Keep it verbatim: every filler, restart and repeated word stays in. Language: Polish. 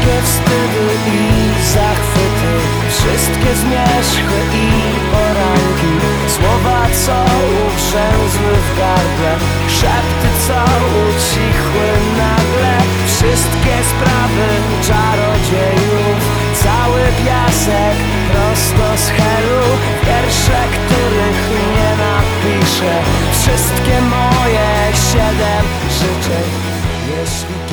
Wszystkie wstydy i zachwyty, wszystkie zmierzchy i poranki, słowa, co ugrzęzły w gardle, szepty, co ucichły nagle, wszystkie sprawy czarodziejów, cały piasek prosto z helu, wiersze, których nie napiszę, wszystkie moje siedem życzeń. Jeśli